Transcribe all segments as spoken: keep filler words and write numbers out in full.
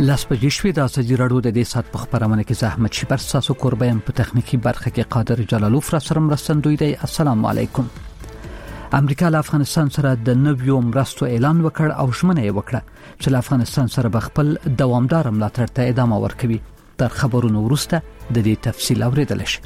لاس په جشوي د ازادي راډیو د دې سات په خبرونه کې زحمت شي پر تاسو قربان په تخنیکی برخه کې قادر جلالوف را سره مرستندوی دی. السلام علیکم. امریکا له افغانستان سره د نویو مرستو اعلان وکړ او ژمنه یې وکړه چې له افغانستان سره به خپل دوامدار ملاتړ ته ادامه ورکوي. تر خبرونو وروسته د دې تفصیل اوریدل شي.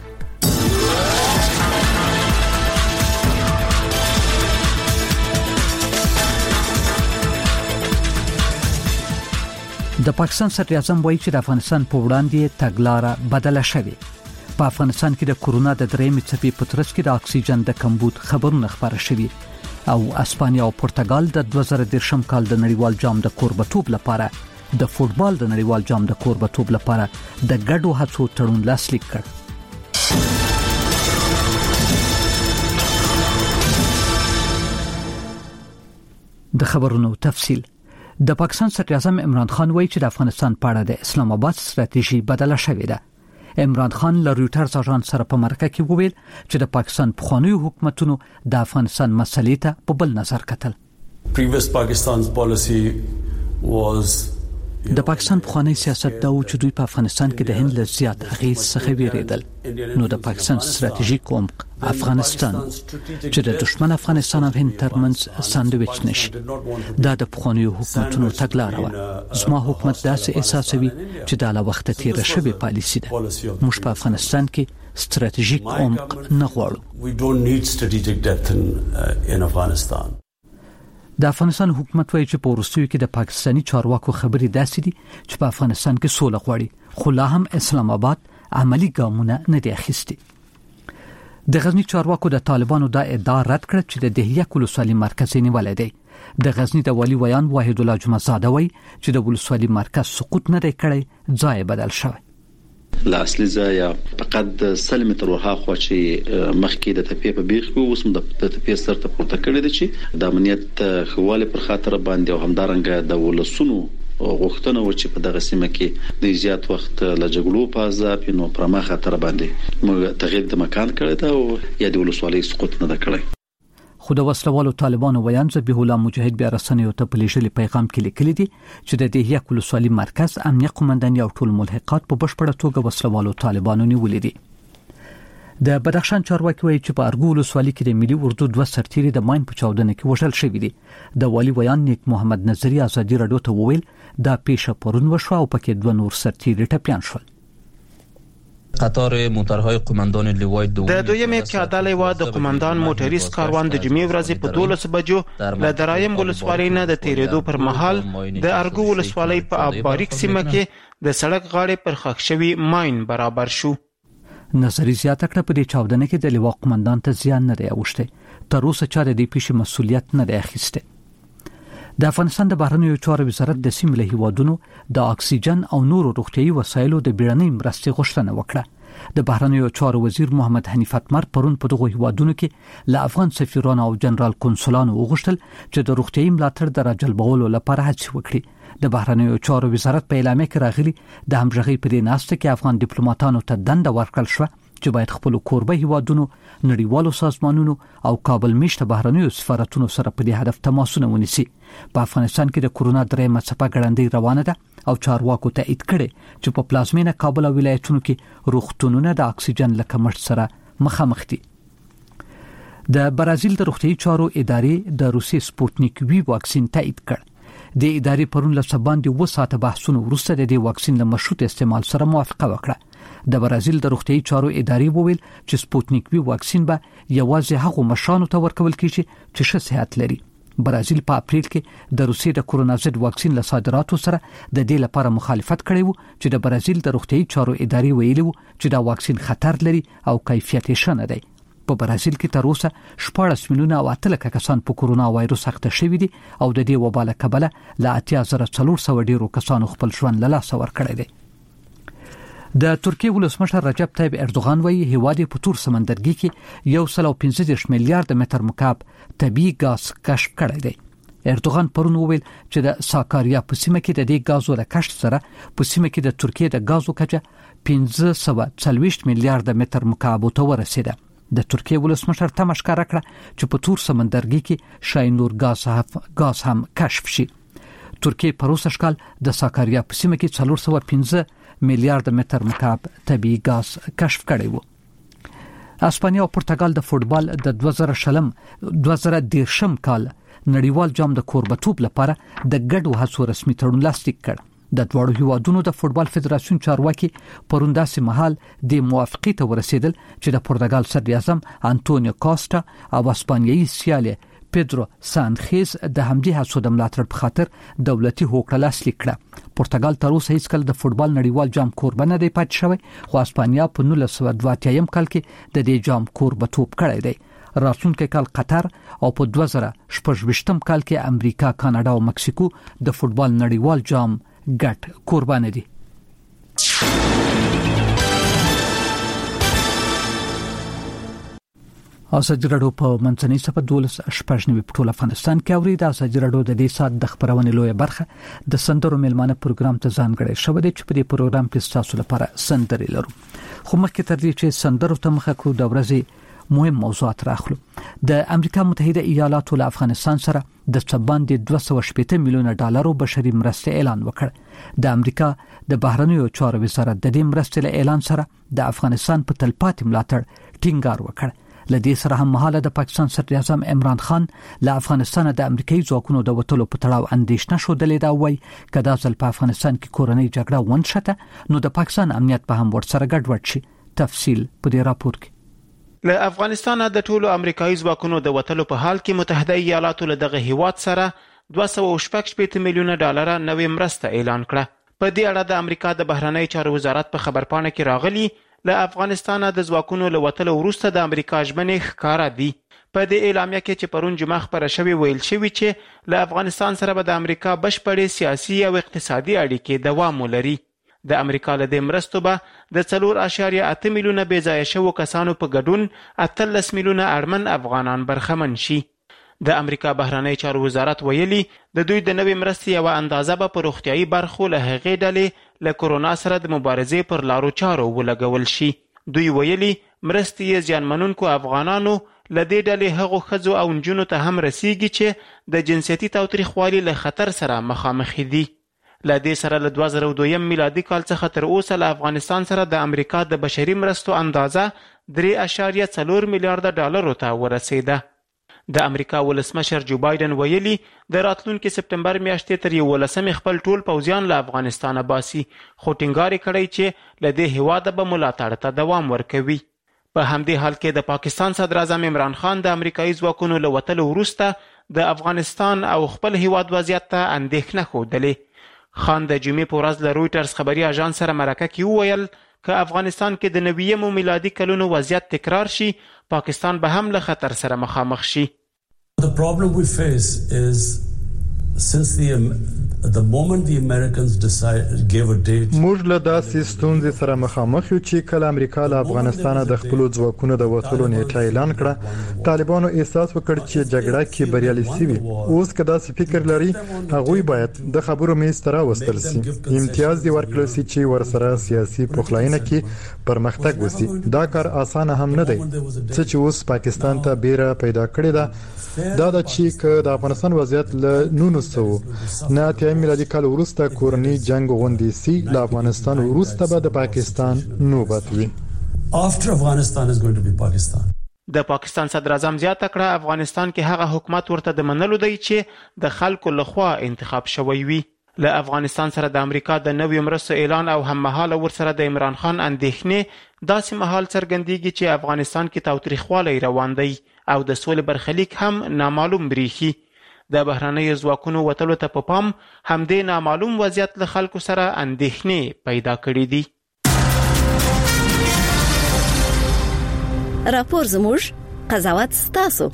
د پاکستان صدر اعظم وایي چې د افغانستان په وړاندې تګلاره بدله شوې. په افغانستان کې د کورونا د درېمې څپې په ترڅ کې د اکسیجن د کمبود خبرونه خبره شوي او اسپانیا او پرتګال د دوه زره دېرشم کال د نړیوال جام د کوربتوب لپاره د فوتبال د نړیوال جام د کوربتوب لپاره د ګډو هڅو تړون لاسلیک کړ. د خبرونو تفصیل. د پاکستان صدر اعظم عمران خان وایي چې د افغانستان په اړه د اسلام آباد ستراتیژي بدله شوې ده. عمران خان له رويټرز اژانس سره په مرکه کې وویل چې د پاکستان پخوانیو حکومتونو د افغانستان مسلې ته په بل نظر کتل. Previous Pakistan's policy was د پاکستان پخوانی سیاست دا و چې دوی په افغانستان کې د هند له زیات اغیز څخه ویریدل. نو د پاکستان ستراتیژیک عمق افغانستان چې د دشمن افغانستان او هند ترمنځ ساندویچ نشي دا د پخوانیو حکومتونو تګلاره و. زما حکومت داسې احساسوي چې دا له وخت تیر شوی پالیسی ده. موږ په افغانستان کې ستراتیژیک عمق نه غواړو. We don't need strategic depth in, uh, in Afghanistan. د افغانستان حکومت وایي چې په وروستیو کې د پاکستاني چارواکو خبرې داسې دي چې په افغانستان کې سوله غواړي خو لا هم اسلام آباد عملی ګامونه نه دي اخیستي. د غزنی چارواکو د طالبانو دا ادعا رد کړه چې د دهیه ولسوالۍ مرکز نیولې دی. د غزنی د والی ویان واحد الله جمعزاده وایي چې د ولسوالۍ مرکز سقوط نه دی کړی، ځای بدل شوی. لا اصلي ځای فقط سل متر ورها خو چې مخکې د تپې په بیخ کې اوس د تپې سر ته پورته کړی دی چې د امنیت خواله پر خاطر باندې او همدارنګه د ولسونو غوښتنه و چې په دغه سیمه کې د زیات وخت له جګړو په عذاب نو پر ما خاطر باندې موږ تغییر د مکان کړی دا او یا د ولسوالۍ سقوط نه کړی. خو د وسلوالو طالبانو ویان ذبیح الله مجاهد بیا رسنیو ته په لیږلي پیغام کې لیکلي دي چې د دهیه ولسوالۍ مرکز امنیه قومندان یو ټول ملحقات په بشپړه توګه وسلوالو طالبانو نیولې دي. د بدخشان چارواکي وایي چې په ارګو ولسوالۍ کې د ملي اردو دوه سرتیري د ماین په چاودنه کې وژل شوي دي. د والی ویان نیک محمد نظری ازادي راډیو ته وویل دا پیښه پرون وشو او پکې دوه نور سرتیري ټپیان شول. قطار موټرهای قومندان لیوای دوم د دویمې پیاده لیوا د قومندان موټریس کاروان د جمعې ورځې په دولس بجو له درایم ولسوالۍ نه د تیریدو پر مهال د ارګو ولسوالۍ په اب باریک سیمه کې د سړک غاړې پر خښ شوي ماین برابر شو. نظری زیاته کړه په دې چاودنه کې د لیوا قومندان ته زیان نه دی اوښتی. تر اوسه چا د دې پیښې مسؤلیت نه دی اخیستی. د افغانستان د بهرنیو چارو وزارت د سیمې له هیوادونو د اکسیجن او نورو روغتیايي وسایلو د بیړنۍ مرستې غوښتنه وکړه. د بهرنیو چارو وزیر محمد حنیف اتمر پرون په دغه هیوادونو کې له افغان سفیرانو او جنرال کنسولانو وغوښتل چې د روغتیايي ملاتړ د راجلبولو لپاره هڅې وکړي. د بهرنیو چارو وزارت په اعلامیه کې راغلي د همغږۍ په دې ناسته کې افغان ډیپلوماټانو ته دنده ورکړل شوه چې باید خپل کوربه هیوادونو نړیوالو سازمانونو او کابل میشته بهرنیو سفارتونو سره په دې هدف تماسونه ونیسي. په افغانستان کې د کورونا درېمه څپه ګړندۍ روانه ده او چارواکو تایید کړي چې په پلازمینه کابل او ولایتونو کې روغتونونه د اکسیجن له کمښت سره مخامخ دي. د برازیل د روغتیايي چارو ادارې د روسي سپوتنیک وی واکسین تایید کړ. د ادارې پرون له سباندې و ساعته بحثونو وروسته د دې واکسین له مشروط استعمال سره موافقه وکړه. د برازیل د روغتیايي چارو ادارې وویل چې سپوتنیک وی واکسین به یوازې هغو مشرانو ته ورکول کیږي چې ښه صحت لري. برازیل په اپریل کې د روسیې د کورونا ضد واکسین له صادراتو سره د دې لپاره مخالفت کړی وو چې د برازیل د روغتیايي چارو ادارې ویلي وو چې دا واکسین خطر لري او کیفیت یې ښه نه دی. په برازیل کې تر اوسه شپږ میلیونه او اته لکه کسان په کورونا وایروس اخته شوي دي او د دې وبا له کبله له اتیا زره څلور سوه ډیرو کسانو خپل ژوند له لاسه ورکړی دی. د ترکیې ولسمشر رجب طیب اردوغان وایي هیواد په تور سمندرګي کې یو سل او پنځه دېرش میلیارډ متر مکعب طبیعي ګاز کشف کړی دی. اردوغان پرون وویل چې د ساکاریا په سیمه کې د دې غازو له کشف سره په سیمه کې د ترکیې د غازو کچه پنځه سوه څلوېښت میلیارډ متر مکعب ته ورسېده. د ترکیې ولسمشر تمه ښکاره کړه چې په تور سمندرګي کې شاید نور غاز هم غاز هم کشف شي. ترکیه په روسه شکل د ساکاریا په سیمه کې څلور سوه او پنځه میلیارډ متر مکعب طبیعي ګاز کشف کړی و. اسپانیا او پرتګال د فوتبال د دوه زره شلم دوه زره دیرشم کال نړیوال جام د کوربتوب لپاره د ګډو هڅو رسمي تړون لاسلیک کړ. د دواړو هیوادونو د فوتبال فدراسیون چارواکي پرون داسې مهال د موافقې ته ورسېدل چې د پرتګال صدر اعظم انټونیو کاستا او اسپانیایي سیال پیدرو سانچز د همدې هڅو د ملاتړ په خاطر دولتي هوکړه لاسلیک کړه. پرتګال تر اوسه هیڅ کله د فوتبال نړیوال جام کوربه نه دی پاتې شوی، خو اسپانیا په نولس سوه دوه اتیا کال کې د دې جام کوربتوب کړی دی. راتلونکي کال قطر او په دوه زره شپږ ویشتم کال کې امریکا، کاناډا او مکسیکو د فوتبال نړیوال جام ګډ قرباني دي. ازادي راډیو په منځنۍ صفحه دولس شپږ نوي په ټول افغانستان کې اوري. د ازادي راډیو د دې سات د خبرونې لویه برخه د سندرو میلمانه پروګرام ته ځانګړی شوی دی چې په دې پروګرام کې تاسو لپاره سندرې لرو. خو مخکې تر دې چې سندرو ته مخه کړو د ورځې مهم موضوعات راخلو. د امریکا متحده ایالاتو له افغانستان سره د څبان د دوه سوه شپږ میلیونه ډالرو بشري مرستې اعلان وکړ. د امریکا د بهرنیو چارو وزارت د دې مرستې له اعلان سره د افغانستان په تلپاتې ملاتړ ټینګار وکړ. لدې سره هم مهاله د پاکستان صدر اعظم عمران خان له افغانستان د امریکایي ځواکونو د وټلو په تړاو اندېښنه شودلې دا وایي کدا ځل په افغانستان کې کورنۍ جګړه ونشته نو د پاکستان امنیت به هم ورسره ګډوډ شي. تفصیل په دې راپور کې. له افغانستان د ټولو امریکایي ځواکونو د وټلو په حال کې متحده ایالاتو له دغه هیواد سره دوه سوه او شپږ شپېته میلیونه ډالر نوې مرسته اعلان کړه. په دې اړه د امریکا د بهرنی چارو وزارت په خبرپاڼه کې راغلي له افغانستان د ځواکونو له وټلو وروسته د امریکا ژمنې ښکاره دي. په دې اعلامیه کې چې پرون جمعه خبره شوې ویل شوی چې له افغانستان سره به د امریکا بشپړې سیاسي او اقتصادي اړیکې دوام ولري. د امریکا له دې مرستو به د څلور اعشاریه اته میلیونه بې ځایه شوو کسانو په ګډون اتلس میلیونه اړمن افغانان برخمن شي. د امریکا بهرنی چارو وزارت ویلي د دوی د نوې مرستې یوه اندازه به په روغتیایي برخو له هغې ډلې له کورونا سره د مبارزې پر لارو چارو ولګول شي. دوی ویلي مرستې یې زیانمنونکو افغانانو له دې ډلې هغو ښځو او نجونو ته هم رسیږي چې د جنسیتي تاوتریخوالي له خطر سره مخامخ دي. له دې سره له دوه زره دویم میلادي کال څخه تر اوسه له افغانستان سره د امریکا د بشري مرستو اندازه درې اعشاریه څلور میلیارډه ډالرو ته ورسېده. د امریکا ولسمشر جو بایدن ویلي د راتلونکي سپتمبر میاشتې تر یولسمې خپل ټول پوځیان له افغانستانه باسي، خو ټینګار یې کړی چې له دې هیواده به ملاتړ ته دوام ورکوي. په همدې حال کې د پاکستان صدر اعظم عمران خان د امریکایي ځواکونو له وتلو وروسته د افغانستان او خپل هیواد وضعیت ته اندېښنه ښودلې. خان د جمعې په ورځ له رویټرز خبري اژانس سره مرکه کې وویل که افغانستان کې د نویمو میلادي کلونو وضعیت تکرار شي پاکستان به هم له خطر سره مخامخ شي. The problem we face is since the the moment the Americans decided gave a date موږ له داسې ستونزې سره مخامخ یو چې کله امریکا له افغانستانه د خپل ځواکونو د وټلو نیټه اعلان کړه طالبانو احساس وکړ چې جګړه کې بریالي شوي. اوس که داسې فکر لري هغوی باید د خبرو میز ته راوستل شي، امتیاز دی ورکړل شي چې ورسره سیاسي پخلاینه کې پرمختګ وشي. دا کار اسانه هم نه دی. څه چې اوس پاکستان ته بیره پیدا کړې ده دا د چې که د افغانستان وضعیت له نولس سوه نه اتیا میلادي کال وروسته کورني جنگ غونډې سي له افغانستان وروسته به د پاکستان نوبت وي. After Afghanistan is going to be Pakistan. د پاکستان صدر اعظم زیاته کړه افغانستان کې هغه حکومت ورته د منلو دی چې د خلکو لخوا انتخاب شوی وي. له افغانستان سره د امریکا د نوې مرستو اعلان او هممهاله ورسره د عمران خان اندېښنې داسې مهال څرګندېږي چې افغانستان کې تاوتریخوالی روان دی او د سولې برخلیک هم نامعلوم بریښي. د بهرنیو ځواکونو وتلو ته په پام همدې نامعلوم وضعیت له خلکو سره اندېښنې پیدا کړې دي. راپور زموږ قضاوت ستاسو.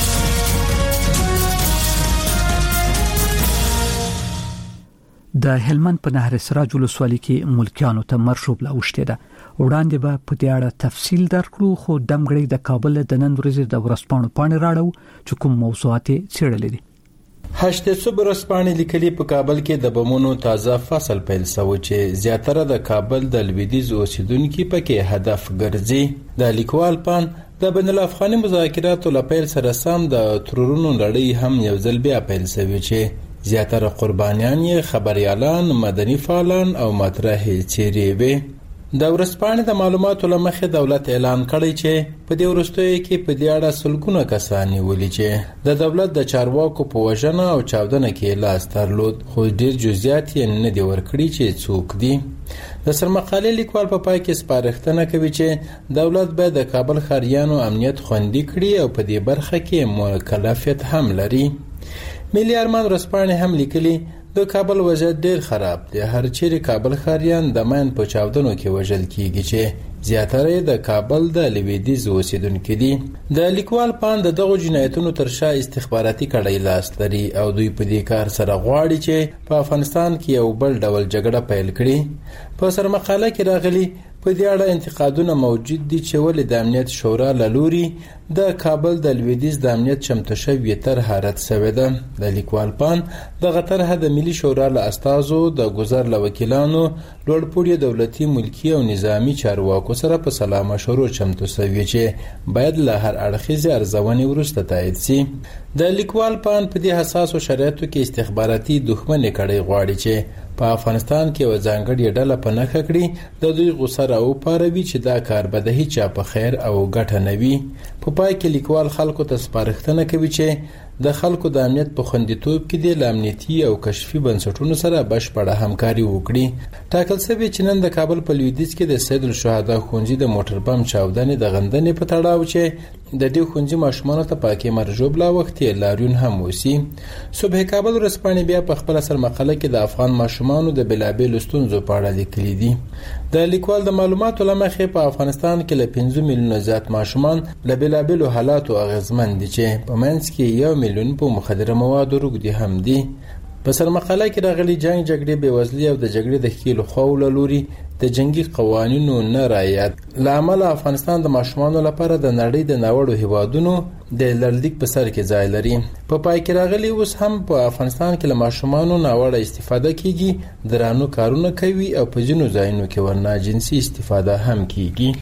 د هلمند په نهر سراج ولسوالۍ کې ملکیانو ته مرشوب لا وشته ده. وړاندې به په دې اړه تفصیل درکړو، خو دمګړی د کابل د نن ورځې د ورځپاڼو پاڼې راړو چې کوم موضوعات څېړلې دي. هشت صبح ورځپاڼې لیکلي په کابل کې د بمونو تازه فصل پیل شوی چې زیاتره د کابل د لویدیځ اوسیدونکو پکې هدف ګرځي. د لیکوال پان د بین الافغاني مذاکراتو له پیل سره سم د ترورونو لړۍ هم یو ځل بیا پیل شوی چې زیاتره قربانیان یې خبريالان، مدني فعالان او مطرح چیرې وي. د ورځپاڼې د معلوماتو له مخې دولت اعلان کړی چې په دې وروستیو کې په دې اړه سلګونه کسان نیولي چې د دولت د چارواکو په وژنه او چاودنه کې لاس درلود، خو ډېر جزئیات یې نه دي ورکړي چې څوک دي. د سرمقالې لیکوال په پای کې سپارښتنه کوي چې دولت باید د کابل ښاریانو امنیت خوندي کړي او په دې برخه کې مکلفیت هم لري. ملي ارمان ورځپاڼې هم لیکلي د کابل وضعیت ډیر خراب دی. هر چیرې کابل ښاریان د ماین په چاودنو کې وژل کیږي چې زیاتره د کابل د لویدیځ اوسیدونکي دي. د لیکوال پان د دغو جنایتونو تر شا استخباراتي کړۍ لاس لري او دوی په دې کار سره غواړي چې په افغانستان کې یو بل ډول جګړه پیل کړي. په سرمقاله کې راغلي په دې اړه انتقادونه موجود دي چې ولې د امنیت شورا له لوري د کابل د لویدیځ د امنیت چمتو شوې طرحه رد شوې ده. د لیکوال پان دغه طرحه د ملي شورا له استازو، د ګذر له وکیلانو، لوړپوړي دولتي، ملکي او نظامی چارواکو سره په سلا مشورو چمتو شوې چې باید له هر اړخیزې ارزونې وروسته تایید شي. د لیکوال پان په دې حساسو شرایطو کې استخباراتي دښمنۍ کړۍ غواړي چې په افغانستان کې و ځانګړې ډله په نښه کړي د دوی غوسه راوپاروي چې دا کار به د هیچا په خیر او ګټه نه وي. په پای کې لیکوال خلکو ته سپارښتنه کوي چې د خلکو د امنیت په خوندیتوب کې د امنیتي او کشفي بنسټونو سره بشپړه همکاري وکړي. ټاکل شوی چې نن د کابل په لویدیځ کې د سید الشهدا ښوونځي د موټر بم چاودنې د غندنې په تړاو چې د دې ښوونځي ماشومانو ته پاکې مرجوب لا وخت لاریون هم وسی. صبح کابل ورځپاڼې بیا په خپل سرمقاله کې د افغان ماشومانو د بلابل ستونزو په اړه لیکلي دي. د لیکوال د معلوماتو له مخې په افغانستان کې له پنځه میلیونه زیات ماشومان له بلابل حالاتو اغېزمن دي چې په منځ کې یو میلیون په مخدره موادو روږدي هم دي. په سرمقاله کې راغلي جنگ، جګړې، بېوزلي او د جګړې د ښکېلو خواو له لوري د جنگي قوانینو نه رعایت له امله افغانستان د ماشومانو لپاره د نړۍ د ناوړو هیوادونو د لړلیک په سر کې ځای لري. په پای کې راغلي اوس هم په افغانستان کې له ماشومانو ناوړه استفاده کیږي، درانه کارونه کوي او په ځینو ځایونو کې ورنه جنسي استفاده هم کیږي.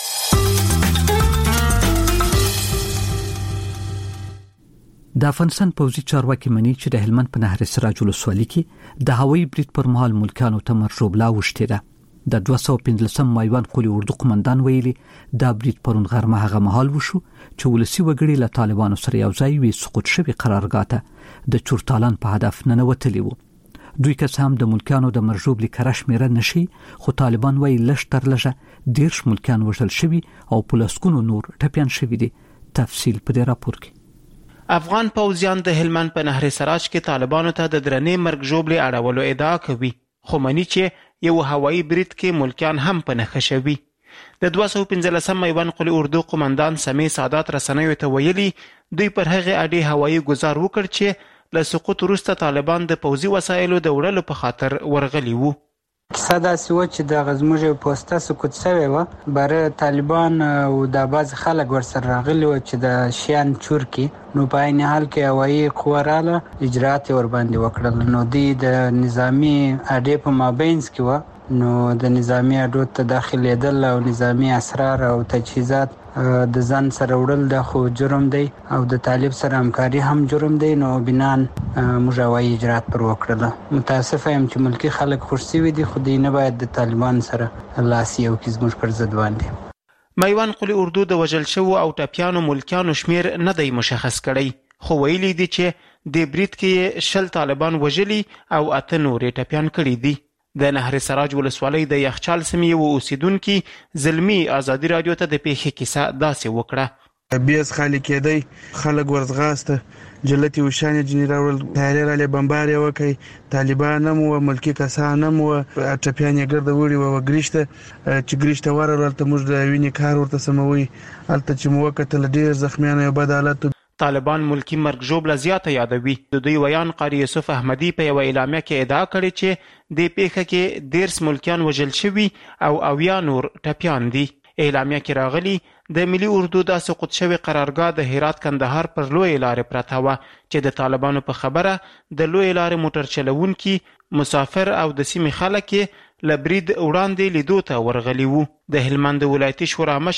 د افغانستان پوځي چارواکي مني چې د هلمند په نهر سراج ولسوالۍ کې د هوایي برید پر مهال ملکانو ته مرجوبلا وشتې ده. د دوه سوه پنځلسم مایوان قولي اردو قمندان ویلي دا برید پرون غرمه هغه مهال وشو چې ولسي وګړي له طالبانو سره یو ځای وي سقوط شوي قرارګاه ته د چورتالان په هدف ننوتلي وو. دوی که هم د ملکانو د مرجوب لیکره شمیره نشي، خو طالبان وایي لږ تر لږه دیرش ملکان وژل شوي او په لسګونو نور ټپیان شوي دي. تفصیل په دې راپور کې. افغان پوځیان د هلمند په نهر سراج کې طالبانو ته د درنې مرګ ژوبلې اړولو ادعا کوي، خو مني چې یو هوایي برید کې ملکیان هم په نښه شوي. د دوه سوه پنځلسم میوان قولي اردو قمندان سمیع سادات رسنیو ته ویلي دوی پر هغې اډې هوایي ګزار وکړ چې له سقوط وروسته طالبان د پوځي وسایلو د وړلو په خاطر ورغلي وو. کیسه داسې وه چې دغه زموږ یو پوسته سقوط شوې وه، باره طالبان او دا بعضې خلک ورسره راغلي وه چې د شیان چور کړي، نو په عین حال کې هوایي قوه راله اجرات یې ورباندې وکړل. نو دوی د نظامي اډې په مابینځ کې وه، نو د نظامي اډو ته داخلېدل او نظامي اسرار او تجهیزات د ځان سره وړل دا خو جرم دی او د طالب سره همکاري هم جرم دی. نو بنان موږ هوایي اجرات پر وکړله. متاسفه یم چې ملکي خلک خوش شوي دي، خو دوی نه باید د طالبان سره لاس یو کړي زموږ پر ضد باندې. میوان قولي اردو د وژل شوو او ټپیانو ملکیانو شمیر نه دی مشخص کړی، خو ویلي دي چې د برید کې شل طالبان وژلي او اته نورې ټپیان کړي دي. د نهر سراج ولسوالۍ د یخچال سیمې و اوسیدونکي زلمی ازادي رادیو ته د پیښې کیسه داسې وکړه. بیس خالی کېدی، خلک ورځغاسته، جلتي وشانې جنې راوړل، تیارې رالې بمبارې وکړئ، طالبان هم وه، ملکي کسان هم وه، ټپیان یې ګرده وړي وه وګریشته چې ګریشته ورغلل، هلته موږ د وینې کار ورته سموي، هلته چې مو وکتل ډېر زخمیان یو بد حالت. طالبان ملکی مرګ ژوبله زیاته یادوي. د دوی ویان قاری یوسف احمدي په یوه اعلامیه کې ادعا کړې چې دې پیښه کې دیرس ملکیان وژل شوي او اویا نور ټپیان دي. اعلامیه کې راغلي د ملي اردو د سقوط شوي قرارګاه د هرات کندهار پر لویې لارې پرته وه چې د طالبانو په خبره د لویې لارې موټر چلوونکي، مسافر او د سیمې خلک له برید وړاندې لیدو ته ورغلي وو. د هلمند ولایتي شورا مشر